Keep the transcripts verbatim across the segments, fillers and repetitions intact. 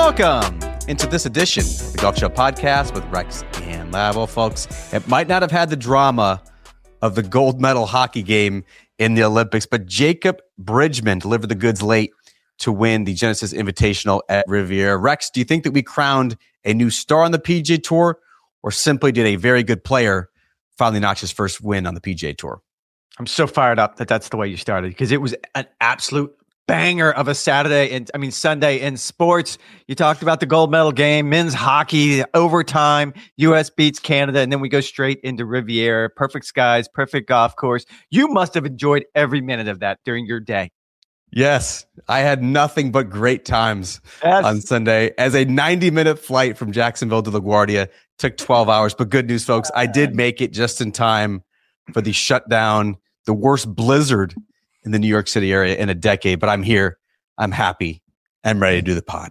Welcome into this edition of the Golf Show Podcast with Rex and Lavo. Folks, it might not have had the drama of the gold medal hockey game in the Olympics, but Jacob Bridgman delivered the goods late to win the Genesis Invitational at Riviera. Rex, do you think that we crowned a new star on the P G A Tour, or simply did a very good player finally notch his first win on the P G A Tour? I'm so fired up that that's the way you started, because it was an absolute banger of a Saturday and I mean Sunday in sports. You talked about the gold medal game, men's hockey, overtime, U S beats Canada, and then we go straight into Riviera. Perfect skies, perfect golf course. You must have enjoyed every minute of that during your day. Yes, I had nothing but great times yes. on Sunday. As a ninety-minute flight from Jacksonville to LaGuardia took twelve hours, but good news, folks, I did make it just in time for the shutdown, the worst blizzard in the New York City area in a decade, but I'm here. I'm happy. I'm ready to do the pod.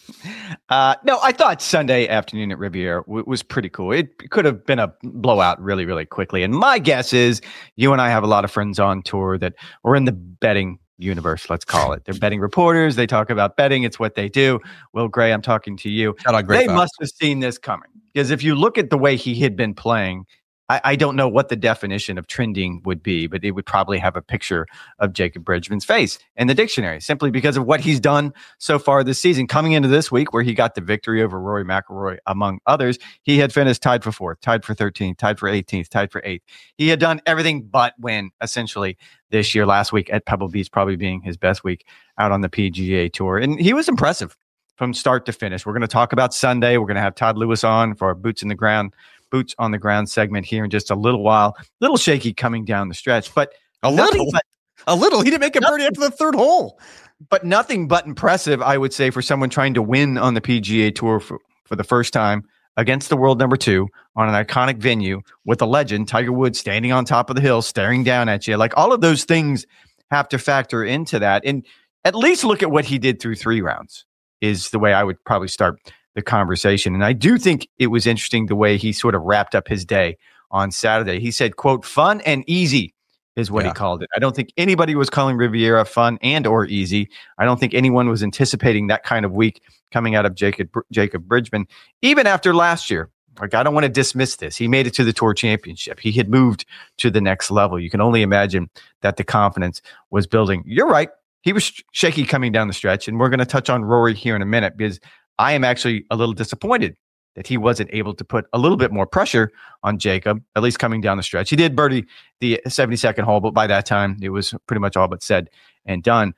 Uh, no, I thought Sunday afternoon at Riviera w- was pretty cool. It could have been a blowout really, really quickly. And my guess is you and I have a lot of friends on tour that were in the betting universe, let's call it. They're betting reporters. They talk about betting. It's what they do. Will Gray, I'm talking to you. They must have seen this coming, because if you look at the way he had been playing, I, I don't know what the definition of trending would be, but it would probably have a picture of Jacob Bridgman's face in the dictionary, simply because of what he's done so far this season. Coming into this week, where he got the victory over Rory McIlroy, among others, he had finished tied for fourth, tied for thirteenth, tied for eighteenth, tied for eighth. He had done everything but win, essentially, this year. Last week at Pebble Beach probably being his best week out on the P G A Tour. And he was impressive from start to finish. We're going to talk about Sunday. We're going to have Todd Lewis on for our Boots in the Ground Boots on the Ground segment here in just a little while. Little shaky coming down the stretch, but a little, but, a little. He didn't make a birdie after the third hole, but nothing but impressive, I would say, for someone trying to win on the P G A Tour for, for the first time against the world number two on an iconic venue with a legend, Tiger Woods, standing on top of the hill, staring down at you. Like, all of those things have to factor into that, and at least look at what he did through three rounds is the way I would probably start the conversation. And I do think it was interesting the way he sort of wrapped up his day on Saturday. He said, quote, fun and easy is what yeah. he called it. I don't think anybody was calling Riviera fun and or easy. I don't think anyone was anticipating that kind of week coming out of Jacob, Jacob Bridgman, even after last year. Like, I don't want to dismiss this. He made it to the Tour Championship. He had moved to the next level. You can only imagine that the confidence was building. You're right. He was shaky coming down the stretch, and we're going to touch on Rory here in a minute, because I am actually a little disappointed that he wasn't able to put a little bit more pressure on Jacob, at least coming down the stretch. He did birdie the seventy-second hole, but by that time, it was pretty much all but said and done.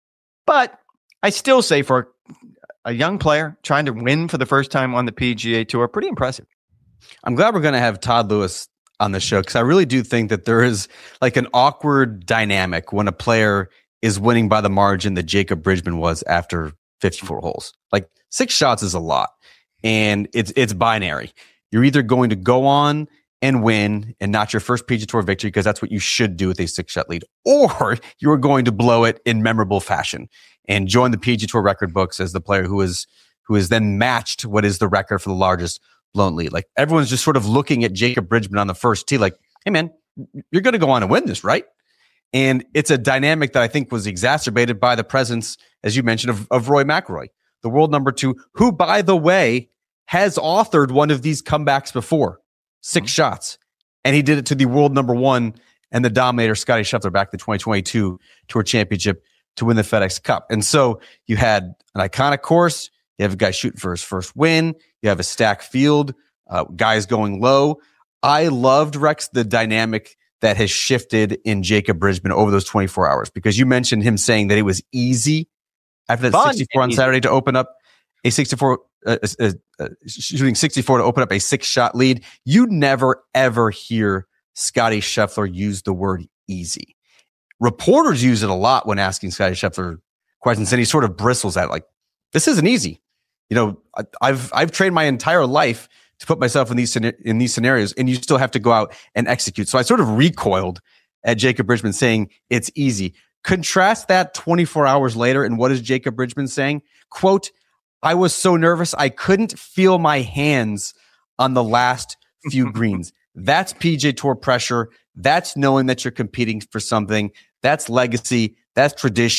But I still say, for a young player trying to win for the first time on the P G A Tour, pretty impressive. I'm glad we're going to have Todd Lewis on the show, because I really do think that there is like an awkward dynamic when a player is winning by the margin that Jacob Bridgman was after fifty-four holes. Like, six shots is a lot, and it's it's binary. You're either going to go on and win and not your first P G A Tour victory, because that's what you should do with a six-shot lead, or you're going to blow it in memorable fashion and join the P G A Tour record books as the player who is who is then matched what is the record for the largest blown lead. Like, everyone's just sort of looking at Jacob Bridgman on the first tee like, hey man, you're going to go on and win this, right? And it's a dynamic that I think was exacerbated by the presence, as you mentioned, of, of Rory McIlroy, the world number two, who, by the way, has authored one of these comebacks before, six mm-hmm. shots. And he did it to the world number one and the dominator, Scottie Scheffler, back to the twenty twenty-two Tour Championship to win the FedEx Cup. And so you had an iconic course. You have a guy shooting for his first win. You have a stacked field, uh, guys going low. I loved, Rex, the dynamic that has shifted in Jacob Bridgman over those twenty-four hours, because you mentioned him saying that it was easy after that Fun sixty-four on Saturday to open up a sixty-four, uh, uh, uh, shooting sixty-four to open up a six-shot lead. You never, ever hear Scottie Scheffler use the word easy. Reporters use it a lot when asking Scottie Scheffler questions, and he sort of bristles at it like, this isn't easy. You know, I, I've I've trained my entire life to put myself in these in these scenarios, and you still have to go out and execute. So I sort of recoiled at Jacob Bridgman saying it's easy. Contrast that twenty-four hours later, and what is Jacob Bridgman saying? Quote, I was so nervous I couldn't feel my hands on the last few greens. That's P G A Tour pressure. That's knowing that you're competing for something. That's legacy. That's tradition.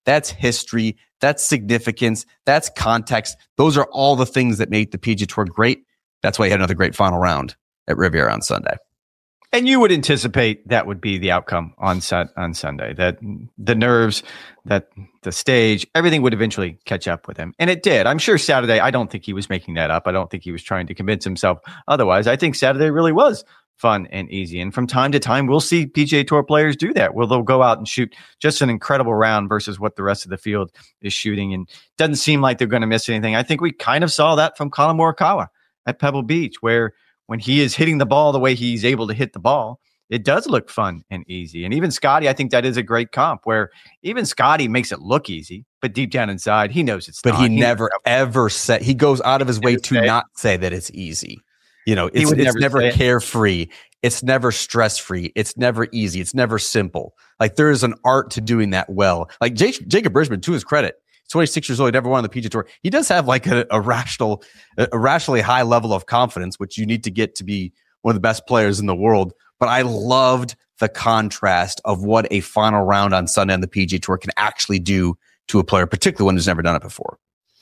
That's history. That's significance. That's context. Those are all the things that make the P G A Tour great. That's why he had another great final round at Riviera on Sunday. And you would anticipate that would be the outcome on set on Sunday, that the nerves, that the stage, everything would eventually catch up with him. And it did. I'm sure Saturday, I don't think he was making that up. I don't think he was trying to convince himself otherwise. I think Saturday really was fun and easy. And from time to time, we'll see P G A Tour players do that, where they'll go out and shoot just an incredible round versus what the rest of the field is shooting. And it doesn't seem like they're going to miss anything. I think we kind of saw that from Colin Morikawa at Pebble Beach, where when he is hitting the ball the way he's able to hit the ball, it does look fun and easy. And even Scotty, I think that is a great comp, where even Scotty makes it look easy, but deep down inside, he knows it's but not. But he, he never, ever said, he goes out of his way to say, not say that it's easy. You know, it's, it's never, never carefree. It's never stress-free. It's never easy. It's never simple. Like, there is an art to doing that well. Like J- Jacob Bridgman, to his credit, twenty-six years old, he never won on the P G A Tour. He does have like a, a rational, a rationally high level of confidence, which you need to get to be one of the best players in the world. But I loved the contrast of what a final round on Sunday on the P G A Tour can actually do to a player, particularly one who's never done it before.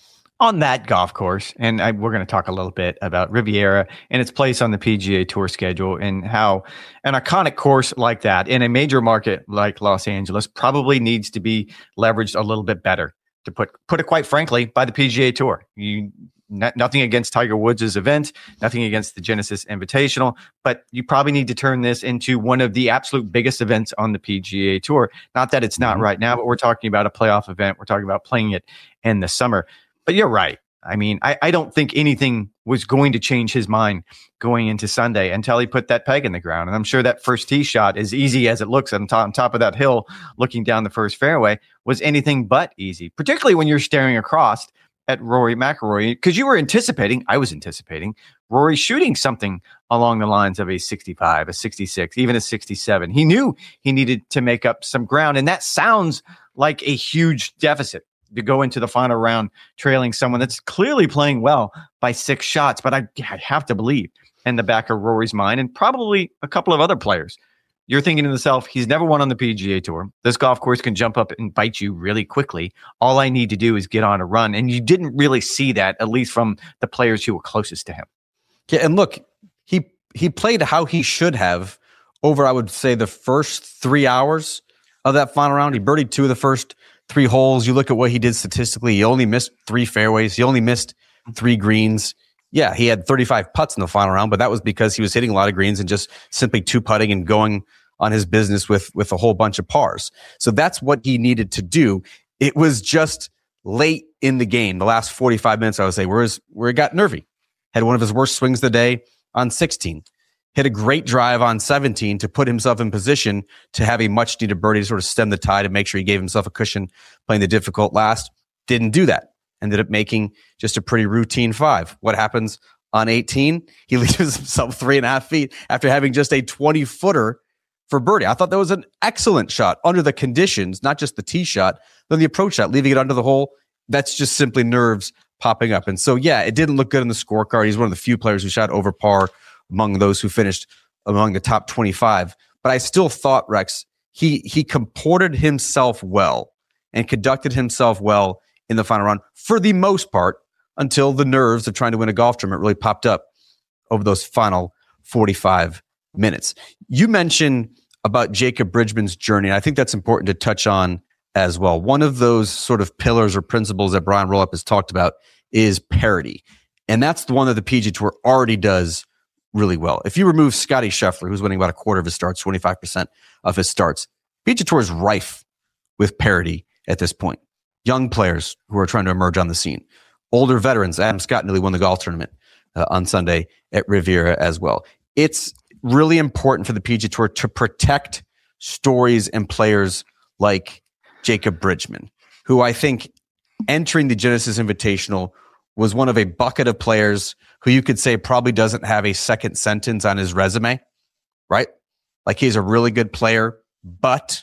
On that golf course, and I, we're going to talk a little bit about Riviera and its place on the P G A Tour schedule, and how an iconic course like that in a major market like Los Angeles probably needs to be leveraged a little bit better. To put put it quite frankly, by the P G A Tour. You n- nothing against Tiger Woods' event, nothing against the Genesis Invitational, but you probably need to turn this into one of the absolute biggest events on the P G A Tour. Not that it's not mm-hmm. right now, but we're talking about a playoff event. We're talking about playing it in the summer. But you're right. I mean, I, I don't think anything was going to change his mind going into Sunday until he put that peg in the ground. And I'm sure that first tee shot, as easy as it looks on top, on top of that hill, looking down the first fairway, was anything but easy, particularly when you're staring across at Rory McIlroy, because you were anticipating, I was anticipating, Rory shooting something along the lines of a sixty-five, a sixty-six, even a sixty-seven. He knew he needed to make up some ground, and that sounds like a huge deficit to go into the final round trailing someone that's clearly playing well by six shots. But I, I have to believe in the back of Rory's mind, and probably a couple of other players, you're thinking to yourself, he's never won on the P G A Tour. This golf course can jump up and bite you really quickly. All I need to do is get on a run. And you didn't really see that, at least from the players who were closest to him. Yeah, and look, he he played how he should have over, I would say, the first three hours of that final round. He birdied two of the first three holes. You look at what he did statistically. He only missed three fairways. He only missed three greens. Yeah, he had thirty-five putts in the final round, but that was because he was hitting a lot of greens and just simply two putting and going on his business with, with a whole bunch of pars. So that's what he needed to do. It was just late in the game, the last forty-five minutes, I would say, where, his, where it got nervy. Had one of his worst swings of the day on sixteen. Hit a great drive on seventeen to put himself in position to have a much-needed birdie to sort of stem the tide and make sure he gave himself a cushion playing the difficult last. Didn't do that. Ended up making just a pretty routine five. What happens on eighteen? He leaves himself three and a half feet after having just a twenty-footer for birdie. I thought that was an excellent shot under the conditions, not just the tee shot, but the approach shot, leaving it under the hole. That's just simply nerves popping up. And so, yeah, it didn't look good in the scorecard. He's one of the few players who shot over par among those who finished among the top twenty-five. But I still thought, Rex, he he comported himself well and conducted himself well in the final round for the most part, until the nerves of trying to win a golf tournament really popped up over those final forty-five minutes. You mentioned about Jacob Bridgman's journey, and I think that's important to touch on as well. One of those sort of pillars or principles that Brian Roloff has talked about is parity. And that's the one that the P G A Tour already does really well. If you remove Scotty Scheffler, who's winning about a quarter of his starts, twenty-five percent of his starts, P G A Tour is rife with parity at this point. Young players who are trying to emerge on the scene. Older veterans. Adam Scott nearly won the golf tournament uh, on Sunday at Riviera as well. It's really important for the P G A Tour to protect stories and players like Jacob Bridgman, who I think entering the Genesis Invitational was one of a bucket of players who you could say probably doesn't have a second sentence on his resume, right? Like, he's a really good player, but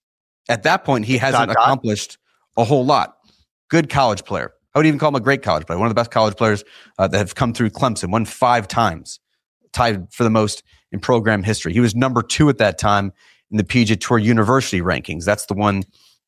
at that point, he hasn't dot, accomplished dot. a whole lot. Good college player. I would even call him a great college player. One of the best college players uh, that have come through Clemson, won five times, tied for the most in program history. He was number two at that time in the P G A Tour University rankings. That's the one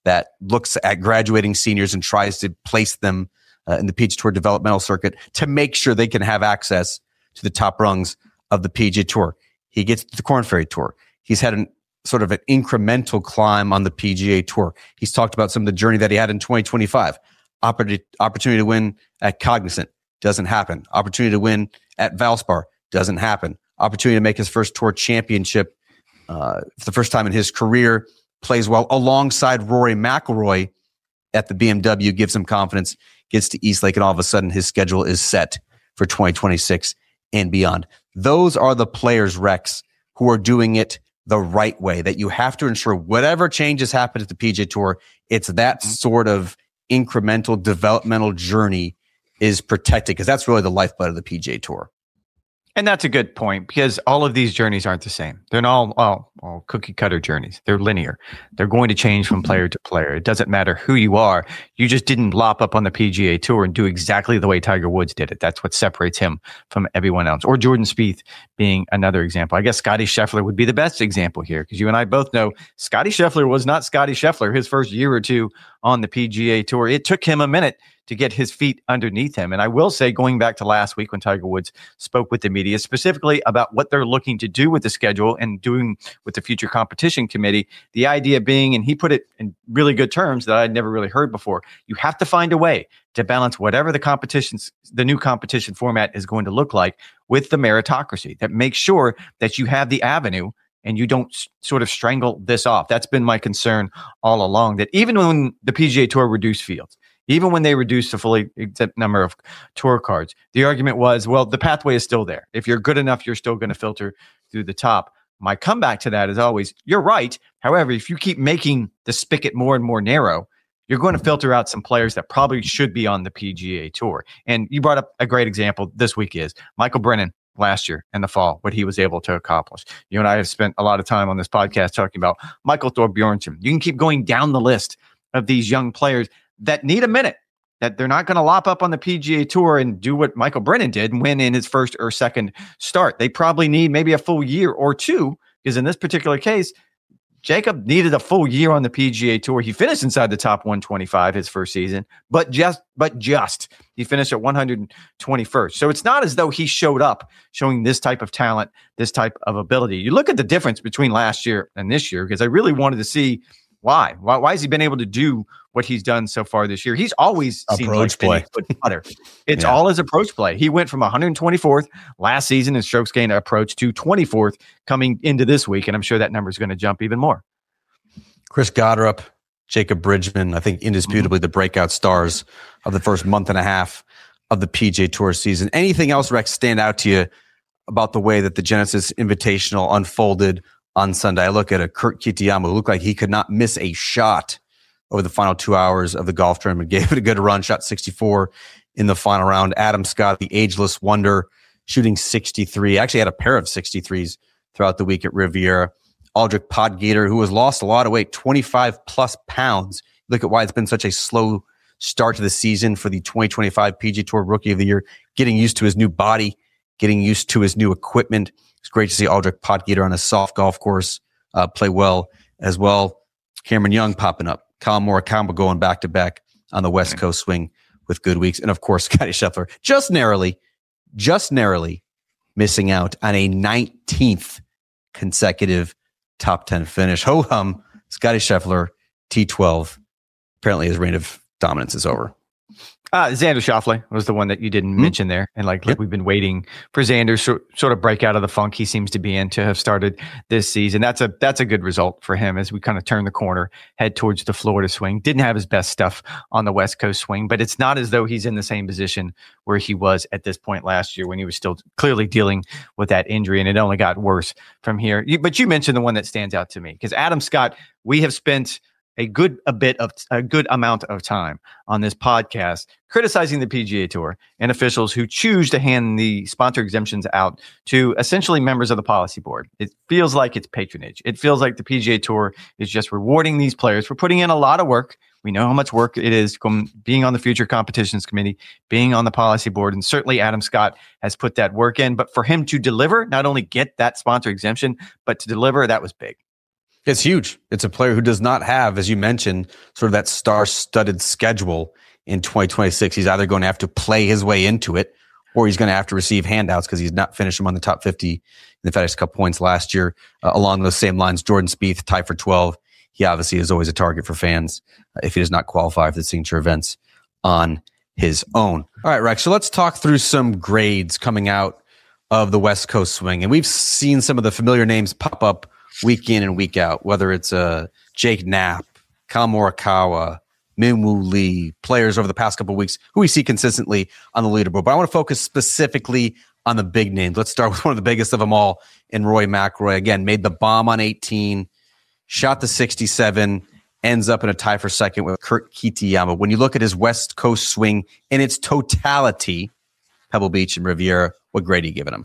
that looks at graduating seniors and tries to place them uh, in the P G A Tour developmental circuit to make sure they can have access to the top rungs of the P G A Tour. He gets to the Korn Ferry Tour. He's had an sort of an incremental climb on the P G A Tour. He's talked about some of the journey that he had in twenty twenty-five. Opportunity, opportunity to win at Cognizant doesn't happen. Opportunity to win at Valspar doesn't happen. Opportunity to make his first tour championship uh, for the first time in his career. Plays well alongside Rory McIlroy at the B M W, gives him confidence, gets to Eastlake, and all of a sudden his schedule is set for twenty twenty-six and beyond. Those are the players, Rex, who are doing it the right way, that you have to ensure whatever changes happen at the P G A Tour, it's that sort of incremental developmental journey is protected, because that's really the lifeblood of the P G A Tour. And that's a good point, because all of these journeys aren't the same. They're not all, all, all cookie cutter journeys. They're linear. They're going to change from player to player. It doesn't matter who you are. You just didn't lop up on the P G A Tour and do exactly the way Tiger Woods did it. That's what separates him from everyone else. Or Jordan Spieth being another example. I guess Scotty Scheffler would be the best example here, because you and I both know Scotty Scheffler was not Scotty Scheffler his first year or two on the P G A Tour. It took him a minute to get his feet underneath him. And I will say, going back to last week when Tiger Woods spoke with the media specifically about what they're looking to do with the schedule and doing with the future competition committee, the idea being, and he put it in really good terms that I'd never really heard before, you have to find a way to balance whatever the competitions, the new competition format is going to look like, with the meritocracy that makes sure that you have the avenue and you don't s- sort of strangle this off. That's been my concern all along, that even when the P G A Tour reduced fields, even when they reduced the fully exempt number of tour cards, the argument was, well, the pathway is still there. If you're good enough, you're still going to filter through the top. My comeback to that is always, you're right. However, if you keep making the spigot more and more narrow, you're going to filter out some players that probably should be on the P G A Tour. And you brought up a great example this week is Michael Brennan last year in the fall, what he was able to accomplish. You and I have spent a lot of time on this podcast talking about Michael Thorbjornsen. You can keep going down the list of these young players that need a minute, that they're not going to lop up on the P G A Tour and do what Michael Brennan did and win in his first or second start. They probably need maybe a full year or two, because in this particular case, Jacob needed a full year on the P G A Tour. He finished inside the top one twenty-five his first season, but just, but just, he finished at one hundred twenty-first. So it's not as though he showed up showing this type of talent, this type of ability. You look at the difference between last year and this year, because I really wanted to see why. Why, why has he been able to do what he's done so far this year? He's always seemed like play. Putter. It's yeah. all his approach play. He went from one hundred twenty-fourth last season in strokes gained approach to twenty-fourth coming into this week, and I'm sure that number is going to jump even more. Chris Goddard, Jacob Bridgman, I think indisputably mm-hmm. the breakout stars of the first month and a half of the P G A Tour season. Anything else, Rex, stand out to you about the way that the Genesis Invitational unfolded on Sunday? I look at a Kurt Kitayama who looked like he could not miss a shot over the final two hours of the golf tournament. Gave it a good run, shot sixty-four in the final round. Adam Scott, the ageless wonder, shooting sixty-three. Actually had a pair of sixty-threes throughout the week at Riviera. Aldrich Podgater, who has lost a lot of weight, twenty-five plus pounds. Look at why it's been such a slow start to the season for the twenty twenty-five P G A Tour Rookie of the Year. Getting used to his new body, getting used to his new equipment. It's great to see Aldrich Podgater on a soft golf course uh, play well as well. Cameron Young popping up. Colin Morikawa going back-to-back on the West Coast swing with good weeks. And, of course, Scotty Scheffler just narrowly, just narrowly missing out on a nineteenth consecutive top ten finish. Ho-hum, Scotty Scheffler, T twelve. Apparently his reign of dominance is over. Uh, Xander Schauffele was the one that you didn't mm-hmm. mention there. And like, like yep. we've been waiting for Xander so, sort of break out of the funk he seems to be in to have started this season. That's a that's a good result for him as we kind of turn the corner, head towards the Florida swing. Didn't have his best stuff on the West Coast swing, but it's not as though he's in the same position where he was at this point last year when he was still clearly dealing with that injury, and it only got worse from here. You, but you mentioned the one that stands out to me, because Adam Scott, we have spent a good a bit of a good amount of time on this podcast criticizing the P G A Tour and officials who choose to hand the sponsor exemptions out to essentially members of the policy board. It feels like it's patronage. It feels like the P G A Tour is just rewarding these players for putting in a lot of work. We know how much work it is from being on the Future Competitions Committee, being on the policy board, and certainly Adam Scott has put that work in. But for him to deliver, not only get that sponsor exemption, but to deliver, that was big. It's huge. It's a player who does not have, as you mentioned, sort of that star-studded schedule in twenty twenty-six. He's either going to have to play his way into it, or he's going to have to receive handouts because he's not finished among the top fifty in the FedEx Cup points last year. Uh, along those same lines, Jordan Spieth tied for twelve. He obviously is always a target for fans uh, if he does not qualify for the signature events on his own. All right, Rex, so let's talk through some grades coming out of the West Coast swing. And we've seen some of the familiar names pop up week in and week out, whether it's uh, Jake Knapp, Kyle Morikawa, Min-Woo Lee, players over the past couple of weeks who we see consistently on the leaderboard. But I want to focus specifically on the big names. Let's start with one of the biggest of them all in Rory McIlroy. Again, made the bomb on eighteen, shot the sixty-seven, ends up in a tie for second with Kurt Kitayama. When you look at his West Coast swing in its totality, Pebble Beach and Riviera, what grade are you giving him?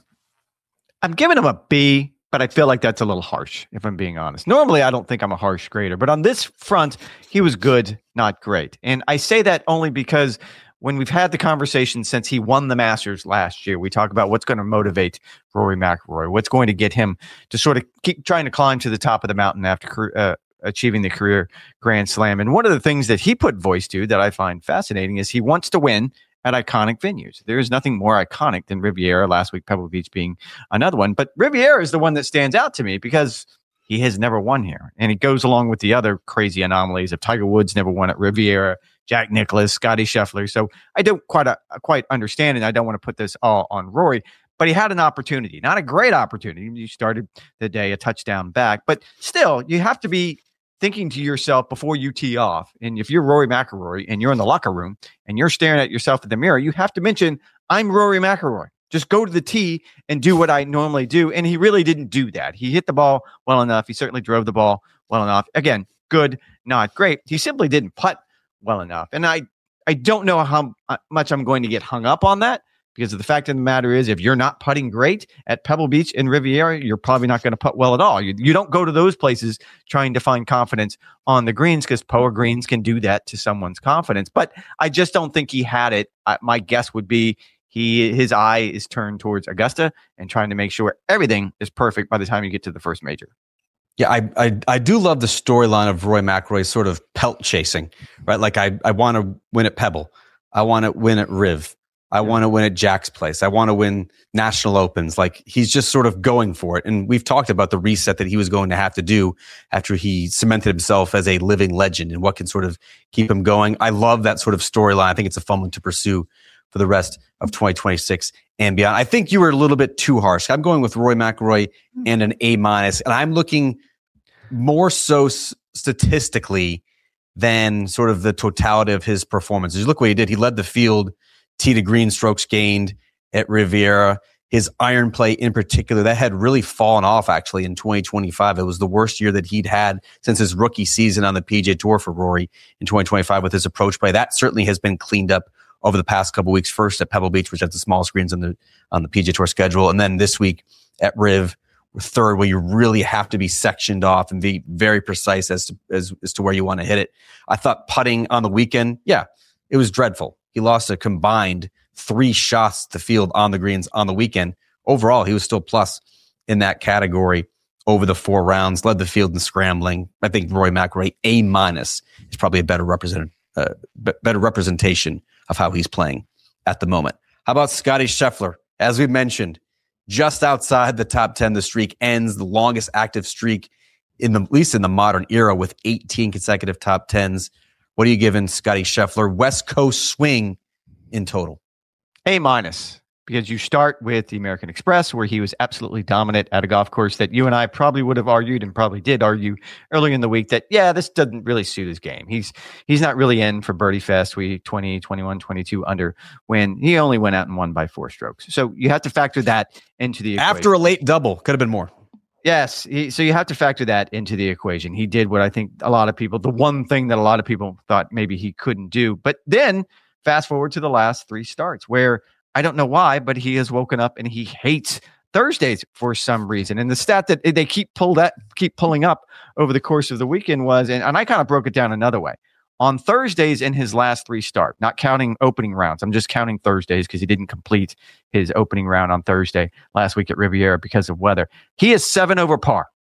I'm giving him a B, but I feel like that's a little harsh, if I'm being honest. Normally, I don't think I'm a harsh grader, but on this front, he was good, not great. And I say that only because when we've had the conversation since he won the Masters last year, we talk about what's going to motivate Rory McIlroy, what's going to get him to sort of keep trying to climb to the top of the mountain after uh, achieving the career Grand Slam. And one of the things that he put voice to that I find fascinating is he wants to win at iconic venues. There is nothing more iconic than Riviera, last week Pebble Beach being another one. But Riviera is the one that stands out to me because he has never won here. And it goes along with the other crazy anomalies of Tiger Woods never won at Riviera, Jack Nicklaus, Scotty Scheffler. So I don't quite uh, quite understand, and I don't want to put this all on Rory, but he had an opportunity, not a great opportunity. You started the day a touchdown back, but still, you have to be thinking to yourself before you tee off. And if you're Rory McIlroy and you're in the locker room and you're staring at yourself in the mirror, you have to mention, I'm Rory McIlroy. Just go to the tee and do what I normally do. And he really didn't do that. He hit the ball well enough. He certainly drove the ball well enough. Again, good, not great. He simply didn't putt well enough. And I, I don't know how much I'm going to get hung up on that, because of the fact of the matter is, if you're not putting great at Pebble Beach and Riviera, you're probably not going to putt well at all. You, you don't go to those places trying to find confidence on the greens, because P O A greens can do that to someone's confidence. But I just don't think he had it. I, my guess would be he his eye is turned towards Augusta and trying to make sure everything is perfect by the time you get to the first major. Yeah, I I, I do love the storyline of Rory McIlroy sort of pelt chasing, right? Like I, I want to win at Pebble. I want to win at Riv. I want to win at Jack's Place. I want to win national opens. Like, he's just sort of going for it. And we've talked about the reset that he was going to have to do after he cemented himself as a living legend and what can sort of keep him going. I love that sort of storyline. I think it's a fun one to pursue for the rest of twenty twenty-six and beyond. I think you were a little bit too harsh. I'm going with Rory McIlroy and an A minus, and I'm looking more so s- statistically than sort of the totality of his performance. You look what he did. He led the field, tee to green strokes gained at Riviera. His iron play in particular, that had really fallen off actually in twenty twenty-five. It was the worst year that he'd had since his rookie season on the P G A Tour for Rory in twenty twenty-five with his approach play. That certainly has been cleaned up over the past couple of weeks. First at Pebble Beach, which has the small screens on the on the P G A Tour schedule, and then this week at Riv, third, where you really have to be sectioned off and be very precise as to as, as to where you want to hit it. I thought putting on the weekend, yeah, it was dreadful. He lost a combined three shots to field on the greens on the weekend. Overall, he was still plus in that category over the four rounds, led the field in scrambling. I think Rory McIlroy, A minus, is probably a better represent, uh, b- better representation of how he's playing at the moment. How about Scotty Scheffler? As we mentioned, just outside the top ten, the streak ends the longest active streak in the, at least in the modern era, with eighteen consecutive top tens. What are you giving Scotty Scheffler? West Coast swing in total. A minus, because you start with the American Express, where he was absolutely dominant at a golf course that you and I probably would have argued and probably did argue earlier in the week that, yeah, this doesn't really suit his game. He's he's not really in for Birdie Fest. We twenty, twenty-one, twenty-two under, when he only went out and won by four strokes. So you have to factor that into the equation. After a late double, could have been more. Yes. He, so you have to factor that into the equation. He did what I think a lot of people, the one thing that a lot of people thought maybe he couldn't do. But then fast forward to the last three starts, where I don't know why, but he has woken up and he hates Thursdays for some reason. And the stat that they keep pull that keep pulling up over the course of the weekend was, and, and I kind of broke it down another way. On Thursdays in his last three starts, not counting opening rounds, I'm just counting Thursdays because he didn't complete his opening round on Thursday last week at Riviera because of weather. He is seven over par.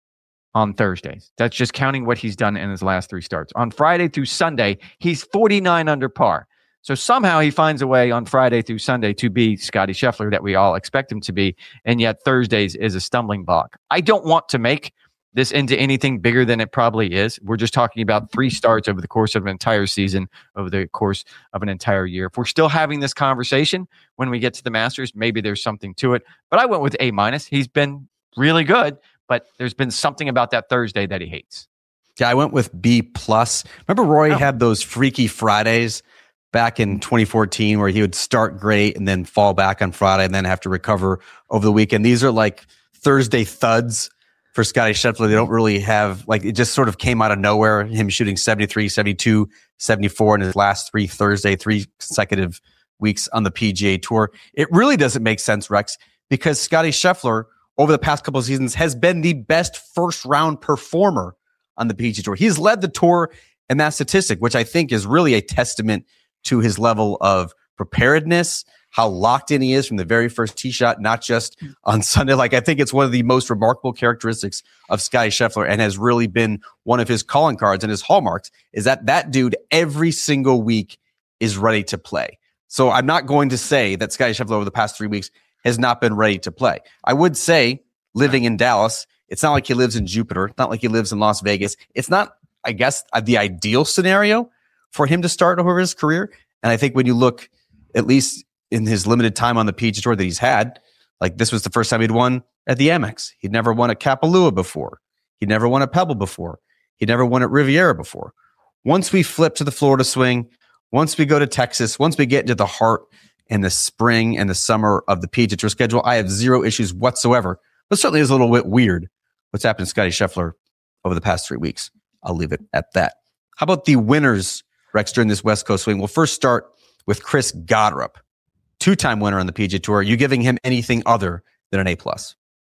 on Thursdays. That's just counting what he's done in his last three starts. On Friday through Sunday, he's forty-nine under par. So somehow he finds a way on Friday through Sunday to be Scottie Scheffler that we all expect him to be, and yet Thursdays is a stumbling block. I don't want to make this into anything bigger than it probably is. We're just talking about three starts over the course of an entire season, over the course of an entire year. If we're still having this conversation when we get to the Masters, maybe there's something to it. But I went with A minus. He's been really good, but there's been something about that Thursday that he hates. Yeah, I went with B plus. Remember Rory Oh. had those freaky Fridays back in twenty fourteen where he would start great and then fall back on Friday and then have to recover over the weekend. These are like Thursday thuds for Scottie Scheffler. They don't really have, like, it just sort of came out of nowhere. Him shooting seventy-three, seventy-two, seventy-four in his last three Thursday, three consecutive weeks on the P G A Tour. It really doesn't make sense, Rex, because Scottie Scheffler over the past couple of seasons has been the best first round performer on the P G A Tour. He's led the tour in that statistic, which I think is really a testament to his level of preparedness, how locked in he is from the very first tee shot, not just on Sunday. Like, I think it's one of the most remarkable characteristics of Scottie Scheffler and has really been one of his calling cards and his hallmarks is that that dude every single week is ready to play. So I'm not going to say that Scottie Scheffler over the past three weeks has not been ready to play. I would say living in Dallas, it's not like he lives in Jupiter. It's not like he lives in Las Vegas. It's not, I guess, the ideal scenario for him to start over his career. And I think when you look, at least in his limited time on the P G A Tour that he's had, like this was the first time he'd won at the Amex. He'd never won at Kapalua before. He'd never won at Pebble before. He'd never won at Riviera before. Once we flip to the Florida swing, once we go to Texas, once we get into the heart and the spring and the summer of the P G A Tour schedule, I have zero issues whatsoever. But certainly is a little bit weird what's happened to Scottie Scheffler over the past three weeks. I'll leave it at that. How about the winners, Rex, during this West Coast swing? We'll first start with Chris Goddard, two-time winner on the P G A Tour. Are you giving him anything other than an A plus?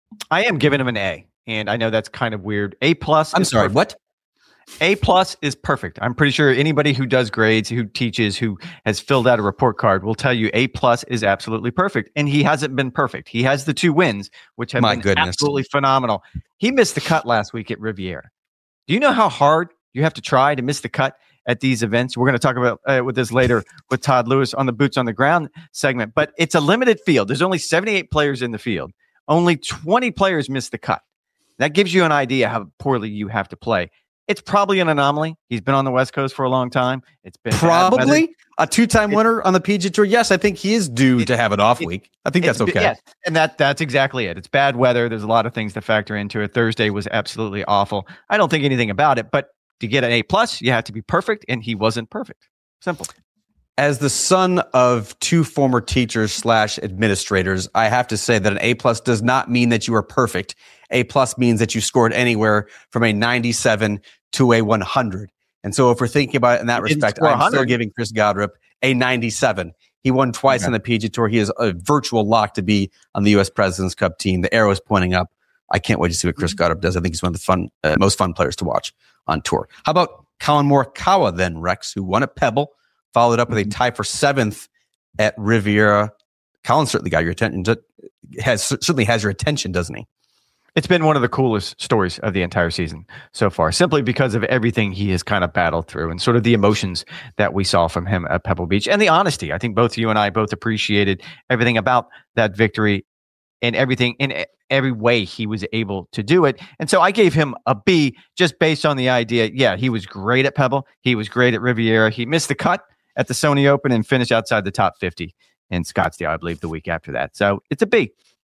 I am giving him an A, and I know that's kind of weird. A plus. I'm sorry, perfect. What? A plus is perfect. I'm pretty sure anybody who does grades, who teaches, who has filled out a report card will tell you A plus is absolutely perfect. And he hasn't been perfect. He has the two wins, which have My been goodness. absolutely phenomenal. He missed the cut last week at Riviera. Do you know how hard you have to try to miss the cut at these events? We're going to talk about uh, with this later with Todd Lewis on the Boots on the Ground segment, but it's a limited field. There's only seventy-eight players in the field. Only twenty players miss the cut. That gives you an idea how poorly you have to play. It's probably an anomaly. He's been on the West Coast for a long time. It's been Probably a two-time It- winner on the P G A Tour. Yes, I think he is due It- to have an off it- week. I think that's It's- okay. Yes, and that that's exactly it. It's bad weather. There's a lot of things to factor into it. Thursday was absolutely awful. I don't think anything about it, but to get an A plus, you have to be perfect, and he wasn't perfect. Simple. As the son of two former teachers slash administrators, I have to say that an A plus does not mean that you are perfect. A plus means that you scored anywhere from a ninety-seven to a one hundred. And so if we're thinking about it in that He didn't respect, score I'm still one hundred. giving Chris Goddard a ninety-seven. He won twice Okay. on the P G A Tour. He is a virtual lock to be on the U S President's Cup team. The arrow is pointing up. I can't wait to see what Chris Goddard does. I think he's one of the fun, uh, most fun players to watch on tour. How about Colin Morikawa then, Rex, who won at Pebble, followed up with a tie for seventh at Riviera. Colin certainly got your attention. Has certainly has your attention, doesn't he? It's been one of the coolest stories of the entire season so far, simply because of everything he has kind of battled through and sort of the emotions that we saw from him at Pebble Beach and the honesty. I think both you and I both appreciated everything about that victory and everything in every way he was able to do it. And so I gave him a B just based on the idea. Yeah, he was great at Pebble. He was great at Riviera. He missed the cut at the Sony Open and finished outside the top fifty in Scottsdale, I believe, the week after that. So it's a B.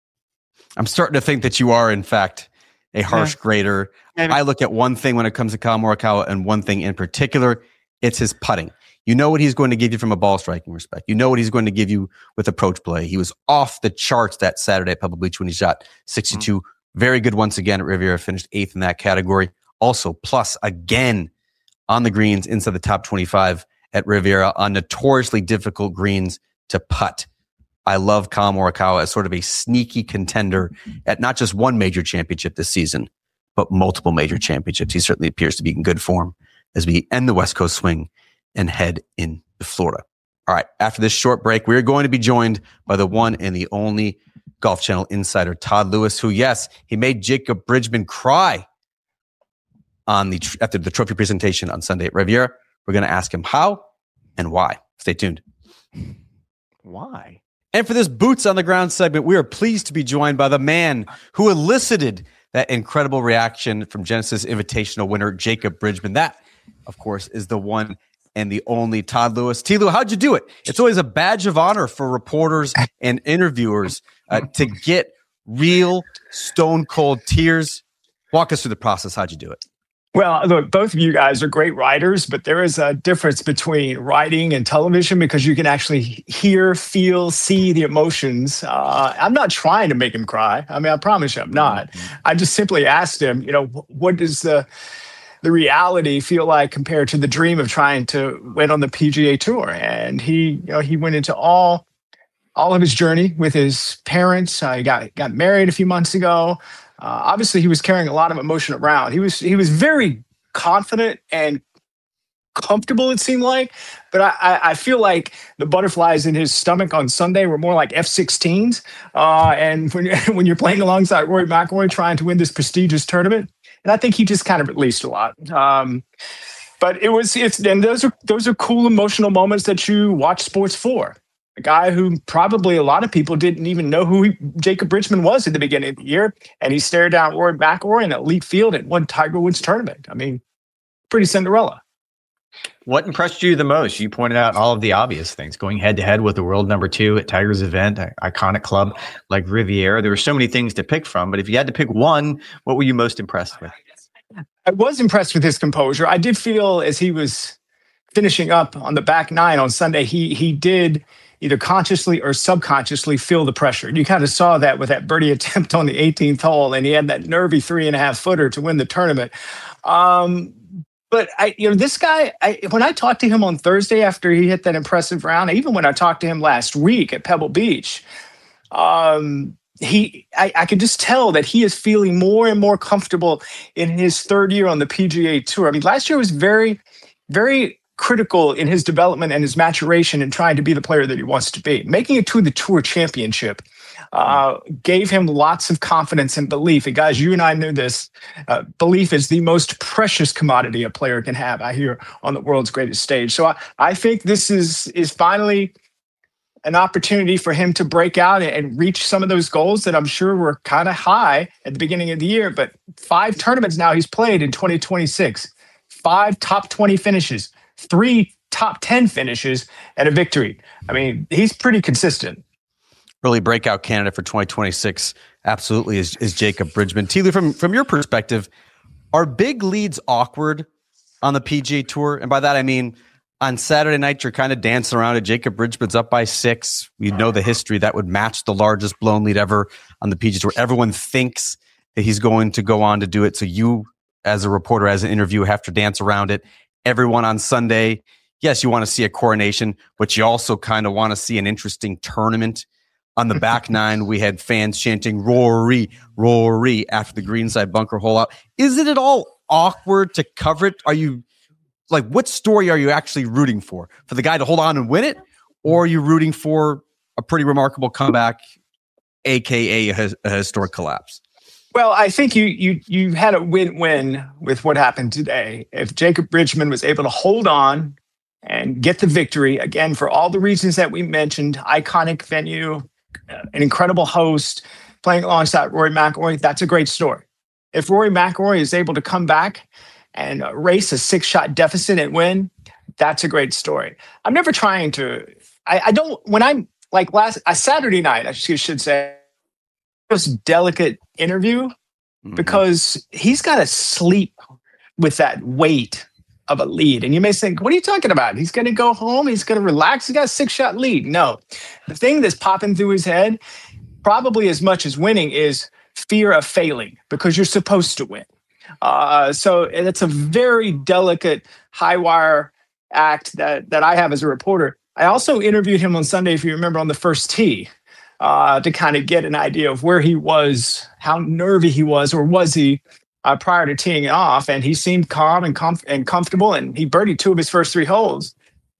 I'm starting to think that you are, in fact, a harsh Yeah. grader. Maybe. I look at one thing when it comes to Colin Morikawa and one thing in particular, it's his putting. You know what he's going to give you from a ball striking respect. You know what he's going to give you with approach play. He was off the charts that Saturday at Pebble Beach when he shot sixty-two. Mm-hmm. Very good once again at Riviera, finished eighth in that category. Also, plus again on the greens inside the top twenty-five at Riviera on notoriously difficult greens to putt. I love Colin Morikawa as sort of a sneaky contender at not just one major championship this season, but multiple major championships. He certainly appears to be in good form as we end the West Coast swing and head into Florida. All right, after this short break, we're going to be joined by the one and the only Golf Channel insider, Todd Lewis, who, yes, he made Jacob Bridgman cry on the after the trophy presentation on Sunday at Riviera. We're going to ask him how and why. Stay tuned. Why? And for this Boots on the Ground segment, we are pleased to be joined by the man who elicited that incredible reaction from Genesis Invitational winner Jacob Bridgman. That, of course, is the one and the only Todd Lewis. T. Lou, how'd you do it? It's always a badge of honor for reporters and interviewers uh, to get real stone cold tears. Walk us through the process. How'd you do it? Well, look, both of you guys are great writers, but there is a difference between writing and television because you can actually hear, feel, see the emotions. Uh, I'm not trying to make him cry. I mean, I promise you I'm not. I just simply asked him, you know, what does the the reality feel like compared to the dream of trying to win on the P G A Tour? And he, you know, he went into all all of his journey with his parents. Uh, he got got married a few months ago. Uh, obviously, he was carrying a lot of emotion around. He was he was very confident and comfortable, it seemed like. But I, I, I feel like the butterflies in his stomach on Sunday were more like F sixteens. Uh, and when, when you're playing alongside Rory McIlroy trying to win this prestigious tournament, and I think he just kind of released a lot. Um, but it was it's and those are those are cool emotional moments that you watch sports for. A guy who probably a lot of people didn't even know who he, Jacob Bridgman was at the beginning of the year. And he stared down Rory McIlroy in an elite field and won Tiger Woods tournament. I mean, pretty Cinderella. What impressed you the most? You pointed out all of the obvious things, going head to head with the world number two at Tiger's event, an iconic club like Riviera. There were so many things to pick from, but if you had to pick one, what were you most impressed with? I was impressed with his composure. I did feel as he was finishing up on the back nine on Sunday, he he did either consciously or subconsciously feel the pressure. You kind of saw that with that birdie attempt on the eighteenth hole, and he had that nervy three and a half footer to win the tournament. Um, but I, you know, this guy, I, when I talked to him on Thursday after he hit that impressive round, even when I talked to him last week at Pebble Beach, um, he, I, I could just tell that he is feeling more and more comfortable in his third year on the P G A Tour. I mean, last year was very, very critical in his development and his maturation and trying to be the player that he wants to be. Making it to the Tour Championship uh, gave him lots of confidence and belief. And guys, you and I knew this. Uh, belief is the most precious commodity a player can have, I hear, on the world's greatest stage. So I, I think this is is finally an opportunity for him to break out and reach some of those goals that I'm sure were kind of high at the beginning of the year. But five tournaments now he's played in twenty twenty-six, five top twenty finishes, three top ten finishes, and a victory. I mean, he's pretty consistent. Really breakout candidate for twenty twenty-six. Absolutely is, is Jacob Bridgman. T. Lou, from, from your perspective, are big leads awkward on the P G A Tour? And by that, I mean, on Saturday night, you're kind of dancing around it. Jacob Bridgman's up by six. You know the history. That would match the largest blown lead ever on the P G A Tour. Everyone thinks that he's going to go on to do it. So you, as a reporter, as an interviewer, have to dance around it. Everyone on Sunday, yes, you want to see a coronation, but you also kind of want to see an interesting tournament. On the back nine, we had fans chanting Rory, Rory after the greenside bunker hole out. Is it at all awkward to cover it? Are you like, what story are you actually rooting for? For the guy to hold on and win it? Or are you rooting for a pretty remarkable comeback, A K A a, a historic collapse? Well, I think you you you had a win-win with what happened today. If Jacob Bridgman was able to hold on and get the victory, again, for all the reasons that we mentioned, iconic venue, an incredible host, playing alongside Rory McIlroy, that's a great story. If Rory McIlroy is able to come back and race a six-shot deficit and win, that's a great story. I'm never trying to, I, I don't, when I'm like last, a Saturday night, I should, should say, most delicate interview mm-hmm. because he's got to sleep with that weight of a lead. And you may think, what are you talking about? He's going to go home. He's going to relax. He's got a six shot lead. No, the thing that's popping through his head, probably as much as winning, is fear of failing because you're supposed to win. Uh, so it's a very delicate high wire act that, that I have as a reporter. I also interviewed him on Sunday, if you remember, on the first tee. Uh, to kind of get an idea of where he was, how nervy he was, or was he uh, prior to teeing off. And he seemed calm and, comf- and comfortable, and he birdied two of his first three holes.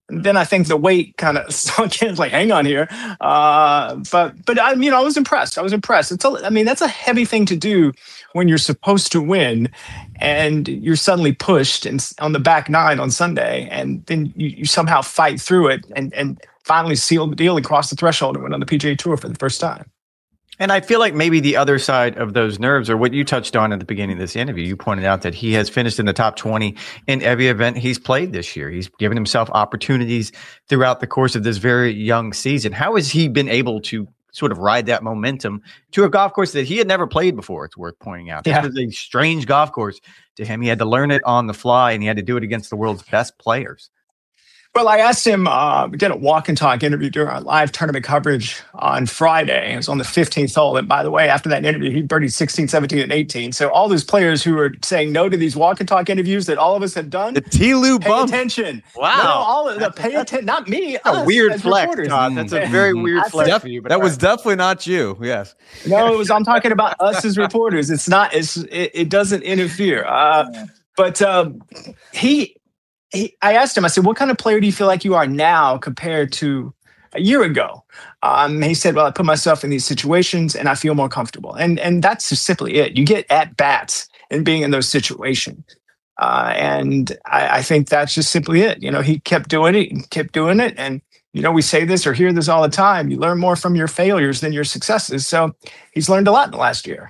then I think the weight kind of sunk in. Like, hang on here. Uh, but but I you know I was impressed. I was impressed. It's a, I mean that's a heavy thing to do when you're supposed to win, and you're suddenly pushed and on the back nine on Sunday, and then you, you somehow fight through it and and finally seal the deal and cross the threshold and win on the P G A Tour for the first time. And I feel like maybe the other side of those nerves are what you touched on at the beginning of this interview. You pointed out that he has finished in the top twenty in every event he's played this year. He's given himself opportunities throughout the course of this very young season. How has he been able to sort of ride that momentum to a golf course that he had never played before? It's worth pointing out. Yeah. This was a strange golf course to him. He had to learn it on the fly, and he had to do it against the world's best players. Well, I asked him, uh, we did a walk and talk interview during our live tournament coverage on Friday. It was on the fifteenth hole. And by the way, after that interview, he birdied sixteen, seventeen, and eighteen. So all those players who were saying no to these walk and talk interviews that all of us have done, The T. Lou pay bump. attention. Wow. No, no, all of the pay attention, not me. A us weird as flex, reporters. Todd. That's a very weird I flex said- for you. But That all was right. definitely not you. Yes. No, it was. I'm talking about us as reporters. It's not. It's. It, it doesn't interfere. Uh, but um, he, he. I asked him. I said, "What kind of player do you feel like you are now compared to a year ago?" Um, he said, "Well, I put myself in these situations and I feel more comfortable." And and that's just simply it. You get at bats in being in those situations. Uh, and I, I think that's just simply it. You know, he kept doing it and kept doing it. And, you know, we say this or hear this all the time. You learn more from your failures than your successes. So he's learned a lot in the last year.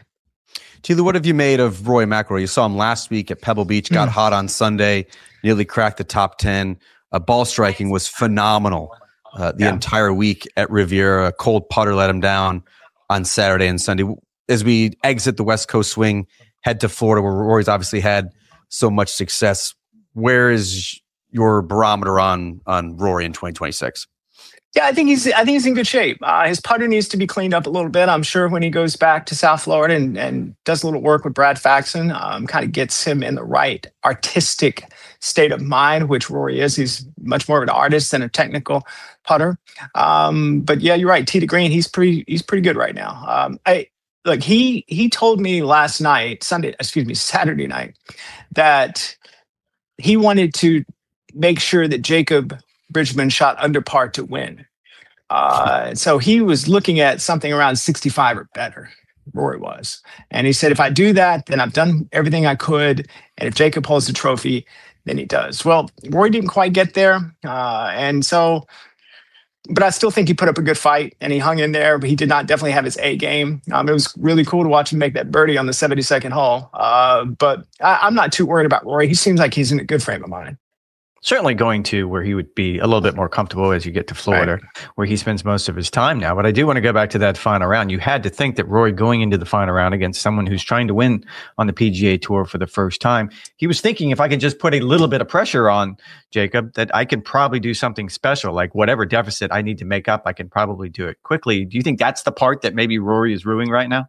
T. Lou, what have you made of Rory McIlroy? You saw him last week at Pebble Beach, got Mm. hot on Sunday, nearly cracked the top ten. Uh, ball striking was phenomenal uh, the Yeah. entire week at Riviera. A cold putter let him down on Saturday and Sunday. As we exit the West Coast swing, head to Florida, where Rory's obviously had so much success, where is your barometer on on Rory in twenty twenty-six? Yeah, I think he's. I think he's in good shape. Uh, his putter needs to be cleaned up a little bit. I'm sure when he goes back to South Florida and, and does a little work with Brad Faxon, um, kind of gets him in the right artistic state of mind, which Rory is. He's much more of an artist than a technical putter. Um, but yeah, you're right. Tee to green, he's pretty. He's pretty good right now. Um, I look. He he told me last night, Sunday, excuse me, Saturday night, that he wanted to make sure that Jacob Bridgman shot under par to win. Uh, so he was looking at something around sixty-five or better, Rory was. And he said, if I do that, then I've done everything I could. And if Jacob holds the trophy, then he does. Well, Rory didn't quite get there. Uh, and so, but I still think he put up a good fight and he hung in there, but he did not definitely have his A game. Um, it was really cool to watch him make that birdie on the seventy-second hole. Uh, but I, I'm not too worried about Rory. He seems like he's in a good frame of mind. Certainly going to where he would be a little bit more comfortable as you get to Florida, where he spends most of his time now. But I do want to go back to that final round. You had to think that Rory going into the final round against someone who's trying to win on the P G A Tour for the first time, he was thinking, if I can just put a little bit of pressure on Jacob, that I can probably do something special, like whatever deficit I need to make up, I can probably do it quickly. Do you think that's the part that maybe Rory is ruining right now?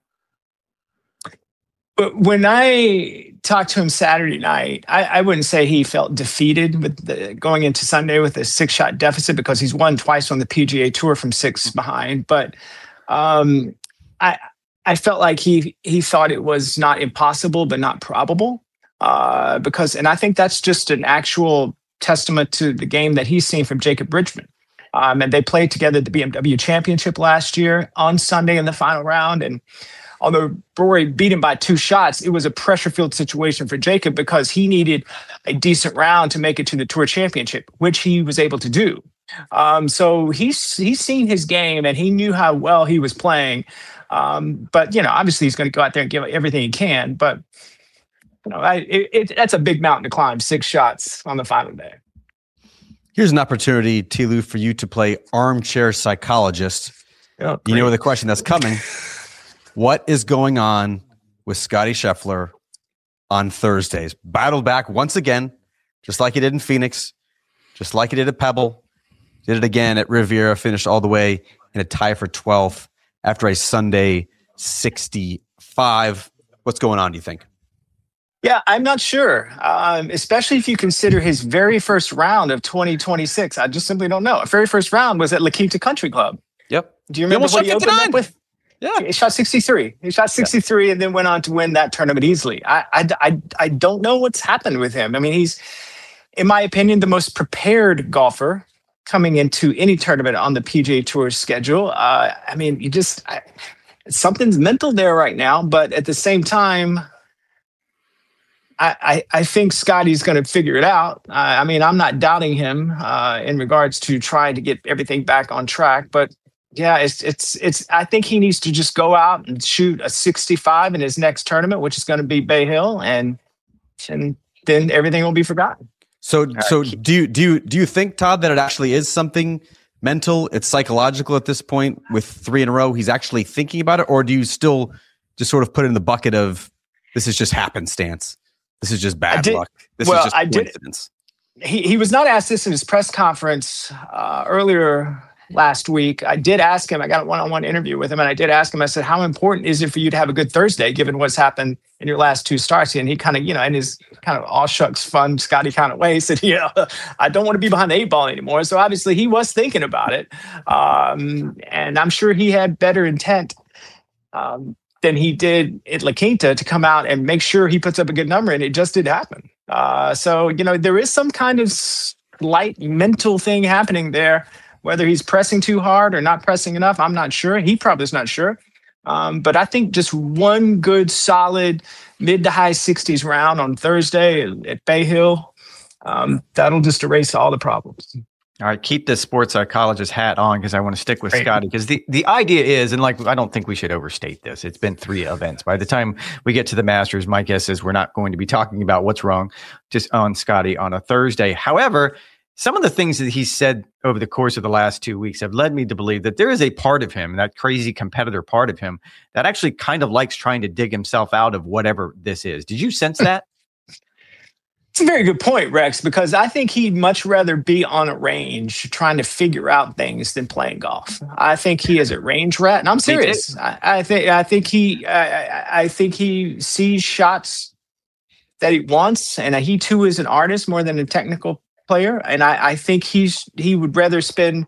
But when I talked to him Saturday night, I, I wouldn't say he felt defeated with the, going into Sunday with a six-shot deficit, because he's won twice on the P G A Tour from six behind. But um, I I felt like he he thought it was not impossible, but not probable. Uh, because, and I think that's just an actual testament to the game that he's seen from Jacob Bridgman. Um, and they played together at the B M W Championship last year on Sunday in the final round, and although Rory beat him by two shots, it was a pressure-filled situation for Jacob because he needed a decent round to make it to the Tour Championship, which he was able to do. Um, so he's he's seen his game and he knew how well he was playing. Um, but you know, obviously he's going to go out there and give everything he can. But you know, I, it, it, that's a big mountain to climb. Six shots on the final day. Here's an opportunity, T. Lou, for you to play armchair psychologist. Oh, you know the question that's coming. What is going on with Scottie Scheffler on Thursdays? Battled back once again, just like he did in Phoenix, just like he did at Pebble, did it again at Riviera, finished all the way in a tie for twelfth after a Sunday sixty-five. What's going on, do you think? Yeah, I'm not sure, um, especially if you consider his very first round of twenty twenty-six. I just simply don't know. His very first round was at La Quinta Country Club. Yep. Do you remember almost what he shot opened fifty-nine. up with? Yeah. He shot sixty-three. He shot sixty-three and then went on to win that tournament easily. I, I, I, I don't know what's happened with him. I mean, he's, in my opinion, the most prepared golfer coming into any tournament on the P G A Tour schedule. Uh, I mean, you just I, something's mental there right now, but at the same time, I, I, I think Scotty's going to figure it out. Uh, I mean, I'm not doubting him uh, in regards to trying to get everything back on track, but yeah, it's it's it's. I think he needs to just go out and shoot a sixty-five in his next tournament, which is going to be Bay Hill, and and then everything will be forgotten. So, so do you do you do you think, Todd, that it actually is something mental? It's psychological at this point with three in a row. He's actually thinking about it, or do you still just sort of put it in the bucket of this is just happenstance? This is just bad did, luck. This well, is just I coincidence. Did, he he was not asked this in his press conference uh, earlier last week. I did ask him. I got a one-on-one interview with him, and I did ask him. I said, "How important is it for you to have a good Thursday, given what's happened in your last two starts?" And he kind of, you know, in his kind of all shucks fun Scotty kind of way, said, "Yeah, I don't want to be behind the eight ball anymore." So obviously, he was thinking about it, um, and I'm sure he had better intent um, than he did at La Quinta to come out and make sure he puts up a good number, and it just didn't happen. Uh, so you know, there is some kind of slight mental thing happening there. Whether he's pressing too hard or not pressing enough, I'm not sure. He probably is not sure. Um, but I think just one good, solid mid to high sixties round on Thursday at Bay Hill, um, that'll just erase all the problems. All right, keep the sports psychologist hat on because I want to stick with Great. Scotty because the, the idea is, and like I don't think we should overstate this. It's been three events. By the time we get to the Masters, my guess is we're not going to be talking about what's wrong just on Scotty on a Thursday. However, some of the things that he said over the course of the last two weeks have led me to believe that there is a part of him, that crazy competitor part of him, that actually kind of likes trying to dig himself out of whatever this is. Did you sense that? It's a very good point, Rex, because I think he'd much rather be on a range trying to figure out things than playing golf. I think he is a range rat, and I'm serious. I, I think I think he I, I think he sees shots that he wants, and he too is an artist more than a technical player, and I, I think he's he would rather spend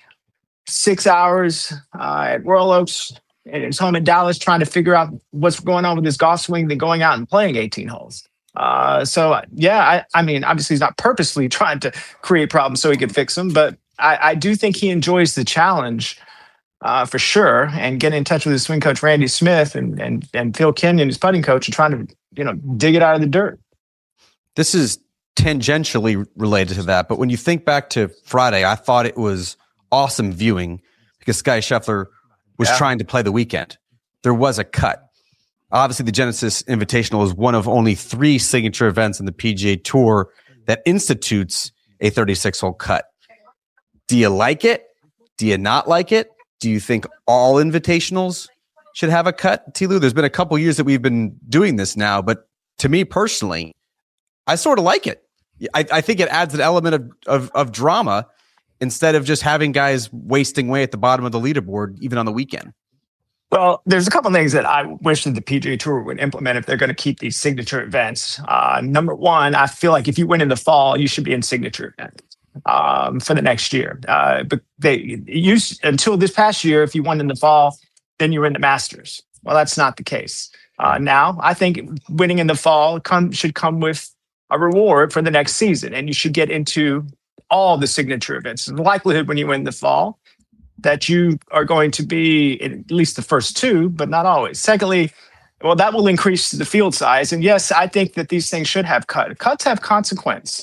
six hours uh, at Royal Oaks and his home in Dallas trying to figure out what's going on with his golf swing than going out and playing eighteen holes. Uh, so yeah, I, I mean, obviously he's not purposely trying to create problems so he can fix them, but I, I do think he enjoys the challenge uh, for sure. And getting in touch with his swing coach Randy Smith and and and Phil Kenyon, his putting coach, and trying to you know dig it out of the dirt. This is tangentially related to that, but when you think back to Friday, I thought it was awesome viewing because Scotty Scheffler was Yeah. trying to play the weekend. There was a cut. Obviously, the Genesis Invitational is one of only three signature events in the P G A Tour that institutes a thirty-six hole cut. Do you like it? Do you not like it? Do you think all invitationals should have a cut, T-Lou? There's been a couple years that we've been doing this now, but to me personally, I sort of like it. I, I think it adds an element of, of of drama instead of just having guys wasting away at the bottom of the leaderboard, even on the weekend. Well, there's a couple of things that I wish that the P G A Tour would implement if they're going to keep these signature events. Uh, number one, I feel like if you win in the fall, you should be in signature events um, for the next year. Uh, but they used until this past year, if you won in the fall, then you were in the Masters. Well, that's not the case uh, now. I think winning in the fall come, should come with a reward for the next season, and you should get into all the signature events. The likelihood when you win the fall that you are going to be in at least the first two, but not always. Secondly, well, that will increase the field size. And yes, I think that these things should have cut. Cuts have consequence.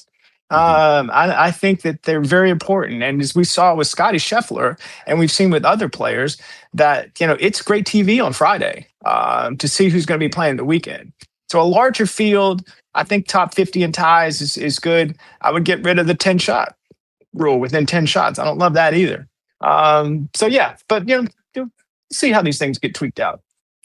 Um, I, I think that they're very important. And as we saw with Scotty Scheffler, and we've seen with other players, that you know it's great T V on Friday um, to see who's going to be playing the weekend. So a larger field, I think top fifty in ties is, is good. I would get rid of the ten shot rule within ten shots. I don't love that either. Um, so yeah, but you know, you see how these things get tweaked out.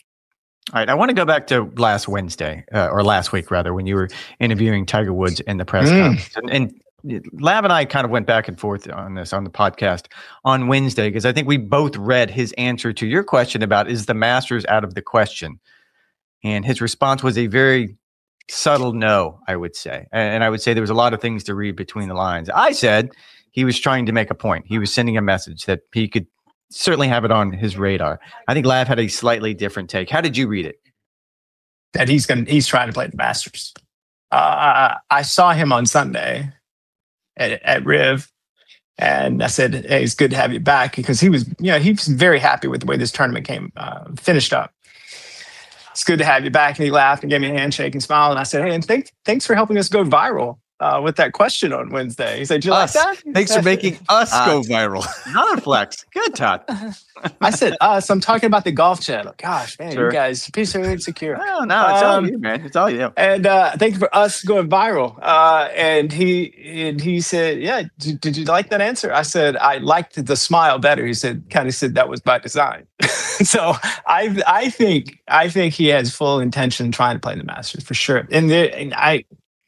All right, I want to go back to last Wednesday, uh, or last week rather, when you were interviewing Tiger Woods in the press Mm. conference. And, and Lav and I kind of went back and forth on this on the podcast on Wednesday because I think we both read his answer to your question about is the Masters out of the question? And his response was a very subtle no, I would say. And I would say there was a lot of things to read between the lines. I said he was trying to make a point. He was sending a message that he could certainly have it on his radar. I think Lav had a slightly different take. How did you read it? That he's going he's trying to play the Masters. Uh, I saw him on Sunday at, at Riv, And I said, hey, it's good to have you back, because he was, you know, he was very happy with the way this tournament came, uh, finished up. It's good to have you back. And he laughed and gave me a handshake and smiled. And I said, hey, and thanks, thanks for helping us go viral uh, with that question on Wednesday. He said, did you us. like that? Thanks for making us Uh, go viral. Another flex. Good, Todd. I said, us. I'm talking about the golf channel. Gosh, man, Sure. you guys, piece of insecure. Oh, no, it's all Um, you, man. It's all you. And uh, thank you for us going viral. Uh, and he and he said, "Yeah, did, did you like that answer?" I said, "I liked the smile better." He said, "Kind of said that was by design." So I I think I think he has full intention of trying to play the Masters for sure. And, the, and I,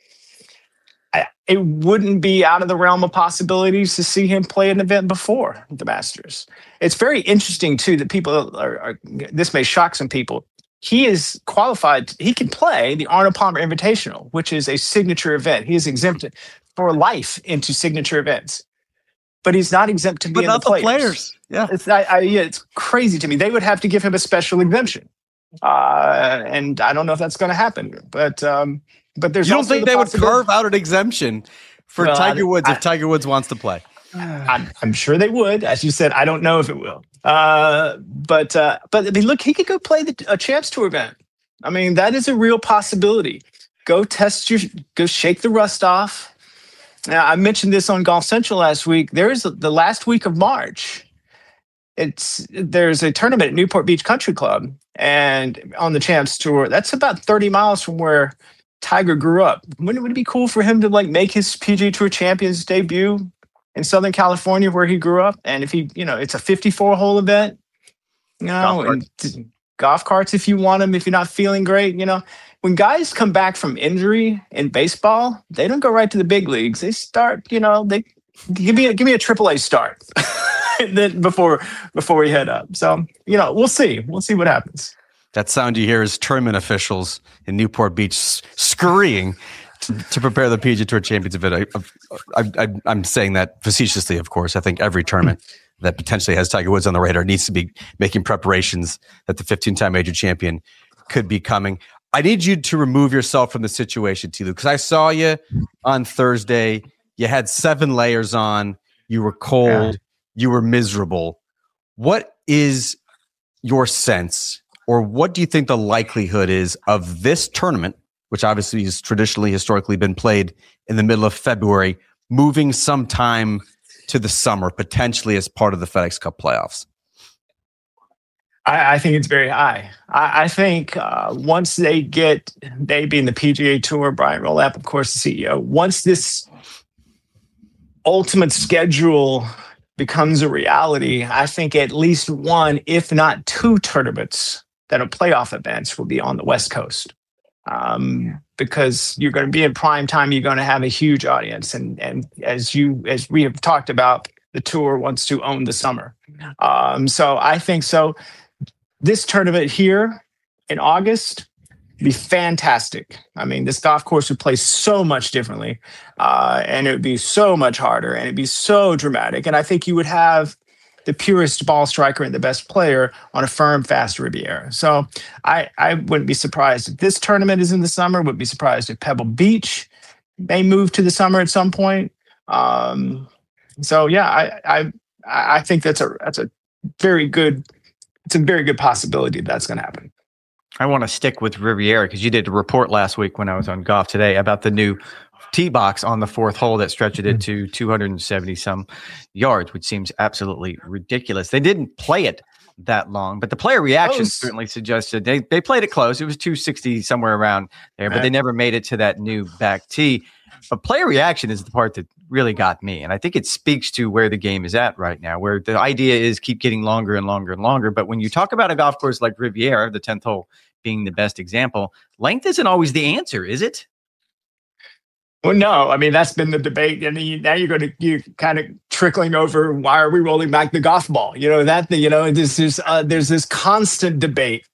I it wouldn't be out of the realm of possibilities to see him play an event before the Masters. It's very interesting too that people are, are this may shock some people. He is qualified. He can play the Arnold Palmer Invitational, which is a signature event. He is exempted for life into signature events, but he's not exempt to But being not the the players. players. Yeah. It's I, I, yeah, it's crazy to me. They would have to give him a special exemption, uh, and I don't know if that's going to happen. But um, but there's You don't also think the they would possibility- carve out an exemption for Well, I- Tiger Woods I- if Tiger Woods wants to play? I'm, I'm sure they would. As you said, I don't know if it will. Uh, but uh, but I mean, look, he could go play the a Champs Tour event. I mean, that is a real possibility. Go test your, go shake the rust off. Now, I mentioned this on Golf Central last week. There's the last week of March. It's there's a tournament at Newport Beach Country Club, and on the Champs Tour, that's about thirty miles from where Tiger grew up. Wouldn't it be cool for him to like make his P G A Tour Champions debut in Southern California where he grew up? And if he, you know, it's a fifty-four hole event, you know, Golf and t- golf carts if you want them, if you're not feeling great, you know. When guys come back from injury in baseball, they don't go right to the big leagues. They start, you know, they give me a give me a triple A start and then before before we head up. So, you know, we'll see. We'll see what happens. That sound you hear is tournament officials in Newport Beach s- scurrying to, to prepare the P G A Tour Champions event. I, I, I, I'm saying that facetiously, of course. I think every tournament that potentially has Tiger Woods on the radar needs to be making preparations that the fifteen-time major champion could be coming. I need you to remove yourself from the situation, T. Lou, because I saw you on Thursday. You had seven layers on. You were cold. You were miserable. What is your sense, or what do you think the likelihood is of this tournament, which obviously has traditionally, historically been played in the middle of February, moving sometime to the summer, potentially as part of the FedEx Cup playoffs? I, I think it's very high. I, I think uh, once they get, they being the P G A Tour, Brian Rolap, of course, the C E O, once this ultimate schedule becomes a reality, I think at least one, if not two tournaments that are playoff events will be on the West Coast. Um, because you're going to be in prime time, you're going to have a huge audience. And, and as you, as we have talked about, the tour wants to own the summer. Um, so I think so. This tournament here in August would be fantastic. I mean, this golf course would play so much differently, uh, and it would be so much harder, and it'd be so dramatic. And I think you would have the purest ball striker and the best player on a firm, fast Riviera. So I, I wouldn't be surprised if this tournament is in the summer. Would be surprised if Pebble Beach may move to the summer at some point. Um, so yeah, I, I I think that's a that's a very good. It's a very good possibility that's going to happen. I want to stick with Riviera because you did a report last week when I was on Golf Today about the new tee box on the fourth hole that stretched it to two hundred seventy some yards, which seems absolutely ridiculous. They didn't play it that long, but the player reaction Close. certainly suggested they, they played it close. It was two sixty somewhere around there, but they never made it to that new back tee. But player reaction is the part that really got me. And I think it speaks to where the game is at right now, where the idea is keep getting longer and longer and longer. But when you talk about a golf course like Riviera, the tenth hole being the best example, length isn't always the answer, is it? Well, no, I mean, that's been the debate. And you, now you're going to, you kind of trickling over, why are we rolling back the golf ball? You know, that, you know, this is, uh, there's this constant debate.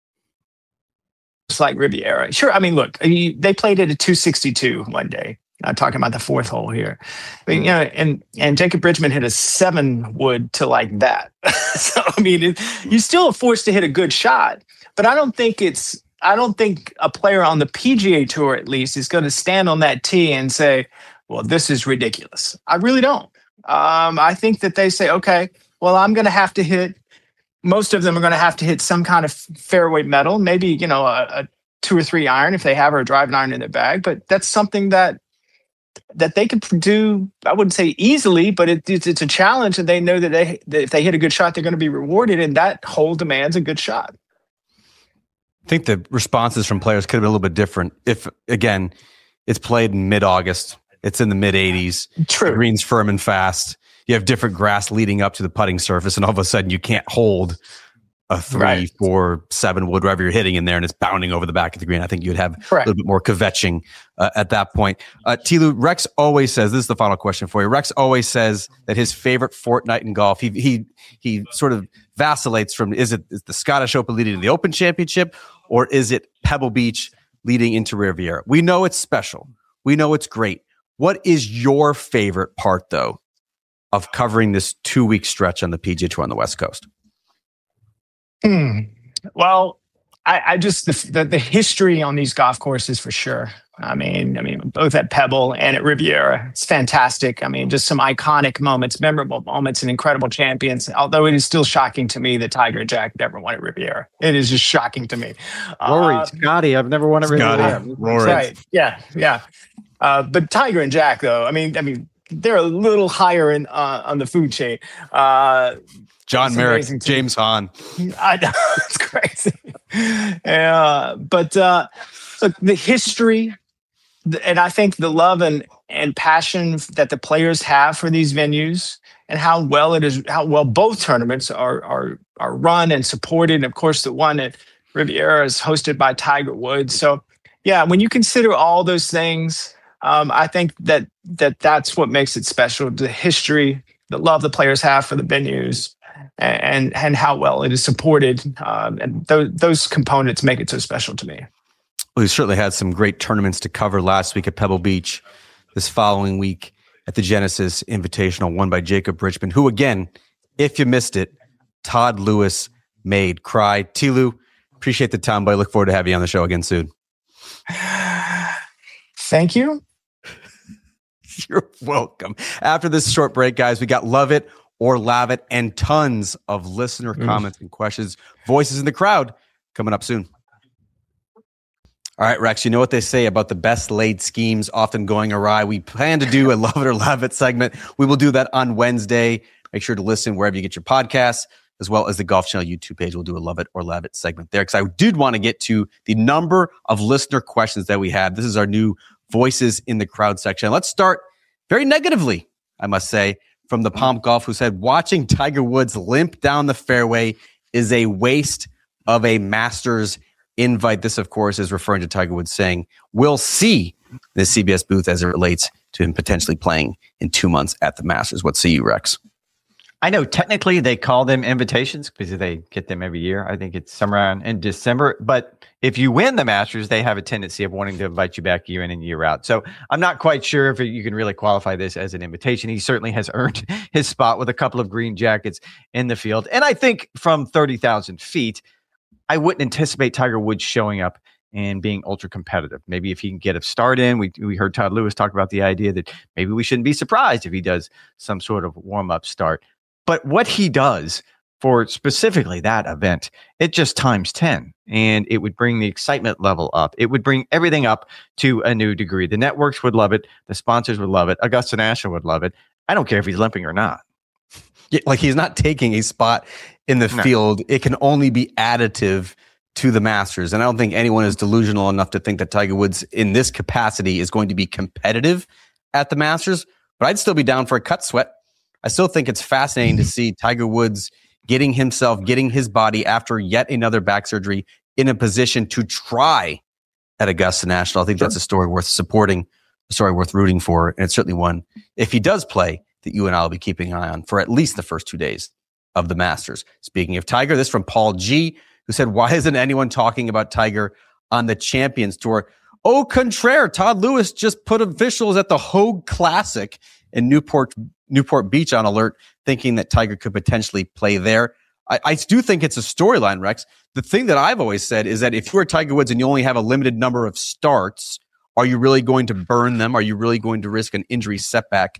It's like Riviera. Sure. I mean, look, they played it at two sixty-two one day. I'm talking about the fourth hole here. I mean, you know, and, and Jacob Bridgman hit a seven wood to like that. So, I mean, it, you still are forced to hit a good shot, but I don't think it's, I don't think a player on the P G A Tour, at least, is going to stand on that tee and say, well, this is ridiculous. I really don't. Um, I think that they say, okay, well, I'm going to have to hit. Most of them are going to have to hit some kind of fairway metal, maybe you know a, a two or three iron if they have or a driving iron in their bag. But that's something that that they can do. I wouldn't say easily, but it, it's it's a challenge, and they know that they that if they hit a good shot, they're going to be rewarded, and that hole demands a good shot. I think the responses from players could have been a little bit different. If again, it's played in mid-August, it's in the mid eighties. True. The green's firm and fast. You have different grass leading up to the putting surface, and all of a sudden you can't hold a three, Right. four, seven wood, wherever you're hitting in there, and it's bounding over the back of the green. I think you'd have Correct. a little bit more kvetching uh, at that point. Uh, Tilu, Rex always says, this is the final question for you. Rex always says that his favorite fortnight in golf, he he he sort of vacillates from, is it is the Scottish Open leading to the Open Championship, or is it Pebble Beach leading into Riviera? We know it's special. We know it's great. What is your favorite part, though, of covering this two-week stretch on the P G A Tour on the West Coast? Hmm. Well, I, I just the, the the history on these golf courses for sure. I mean, I mean, both at Pebble and at Riviera, it's fantastic. I mean, just some iconic moments, memorable moments, and incredible champions. Although it is still shocking to me that Tiger and Jack never won at Riviera. It is just shocking to me. Rory, Uh, Scotty, I've never won a Scotty, Riviera. Rory. Right? Yeah, yeah. Uh, but Tiger and Jack, though, I mean, I mean, they're a little higher in uh, on the food chain. Uh, John It's Merrick, amazing to- James Hahn. I know it's crazy. Yeah, but uh, look, the history, th- and I think the love and and passion that the players have for these venues, and how well it is, how well both tournaments are are are run and supported. And of course, the one at Riviera is hosted by Tiger Woods. So, yeah, when you consider all those things, um, I think that that that's what makes it special. The history, the love the players have for the venues, and and how well it is supported, um, and those those components make it so special to me. We certainly had some great tournaments to cover last week at Pebble Beach. This following week at the Genesis Invitational, won by Jacob Bridgman, who, again, if you missed it, Todd Lewis made cry. Tilu, appreciate the time, but I look forward to having you on the show again soon. Thank you. You're welcome. After this short break, guys, we got Love It or Lav It and tons of listener Mm. comments and questions, voices in the crowd coming up soon. All right, Rex, you know what they say about the best laid schemes often going awry. We plan to do a Love It or Lav It segment. We will do that on Wednesday. Make sure to listen wherever you get your podcasts, as well as the Golf Channel YouTube page. We'll do a Love It or Lav It segment there, because I did want to get to the number of listener questions that we had. This is our new voices in the crowd section. Let's start very negatively, I must say, from the Pomp Golf, who said, watching Tiger Woods limp down the fairway is a waste of a Masters invite. This, of course, is referring to Tiger Woods saying, we'll see the C B S booth as it relates to him potentially playing in two months at the Masters. What say you, Rex? I know technically they call them invitations because they get them every year. I think it's somewhere in December. But if you win the Masters, they have a tendency of wanting to invite you back year in and year out. So I'm not quite sure if you can really qualify this as an invitation. He certainly has earned his spot with a couple of green jackets in the field. And I think from thirty thousand feet, I wouldn't anticipate Tiger Woods showing up and being ultra competitive. Maybe if he can get a start in, we we heard Todd Lewis talk about the idea that maybe we shouldn't be surprised if he does some sort of warm-up start. But what he does for specifically that event, it just times ten, and it would bring the excitement level up. It would bring everything up to a new degree. The networks would love it. The sponsors would love it. Augusta National would love it. I don't care if he's limping or not. Yeah, like he's not taking a spot in the No. field. It can only be additive to the Masters. And I don't think anyone is delusional enough to think that Tiger Woods in this capacity is going to be competitive at the Masters, but I'd still be down for a cut sweat. I still think it's fascinating to see Tiger Woods getting himself, getting his body after yet another back surgery in a position to try at Augusta National. I think Sure. that's a story worth supporting, a story worth rooting for. And it's certainly one, if he does play, that you and I will be keeping an eye on for at least the first two days of the Masters. Speaking of Tiger, this from Paul G, who said, why isn't anyone talking about Tiger on the Champions Tour? Au contraire, Todd Lewis just put officials at the Hogue Classic in Newport Newport Beach on alert, thinking that Tiger could potentially play there. I, I do think it's a storyline, Rex. The thing that I've always said is that if you're Tiger Woods and you only have a limited number of starts, are you really going to burn them? Are you really going to risk an injury setback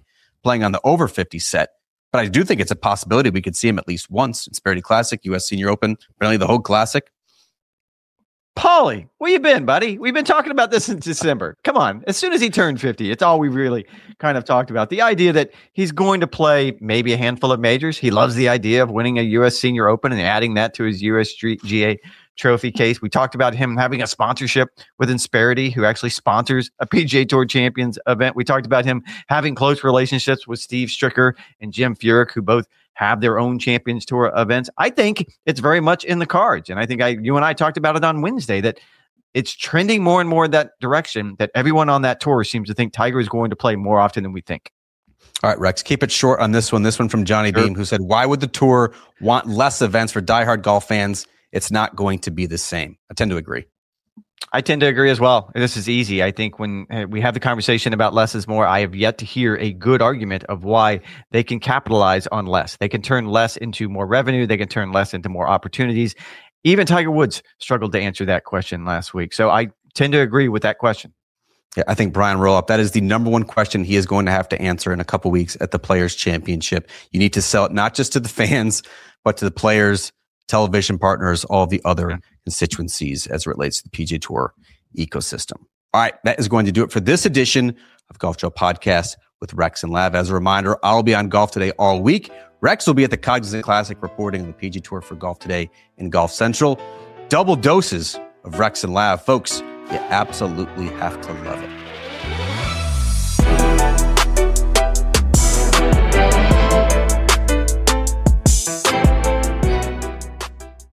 playing on the over fifty set. But I do think it's a possibility we could see him at least once. Insperity Classic, U S Senior Open, apparently the whole Classic. Paulie, where you been, buddy? We've been talking about this in December. Come on. As soon as he turned fifty, it's all we really kind of talked about. The idea that he's going to play maybe a handful of majors. He loves the idea of winning a U S Senior Open and adding that to his U S G A trophy case. We talked about him having a sponsorship with Insperity, who actually sponsors a P G A Tour Champions event. We talked about him having close relationships with Steve Stricker and Jim Furyk, who both have their own Champions Tour events. I think it's very much in the cards. And I think I, you and I talked about it on Wednesday, that it's trending more and more in that direction, that everyone on that tour seems to think Tiger is going to play more often than we think. All right, Rex, keep it short on this one. This one from Johnny sure. Beam, who said, why would the tour want less events for diehard golf fans? It's not going to be the same. I tend to agree. I tend to agree as well. This is easy. I think when we have the conversation about less is more, I have yet to hear a good argument of why they can capitalize on less. They can turn less into more revenue. They can turn less into more opportunities. Even Tiger Woods struggled to answer that question last week. So I tend to agree with that question. Yeah, I think Brian Roloff, that is the number one question he is going to have to answer in a couple weeks at the Players Championship. You need to sell it not just to the fans, but to the players, television partners, all the other yeah. constituencies as it relates to the P G A Tour ecosystem. All right, that is going to do it for this edition of Golf Joe Podcast with Rex and Lav. As a reminder, I'll be on Golf Today all week. Rex will be at the Cognizant Classic reporting on the P G A Tour for Golf Today and Golf Central. Double doses of Rex and Lav. Folks, you absolutely have to love it.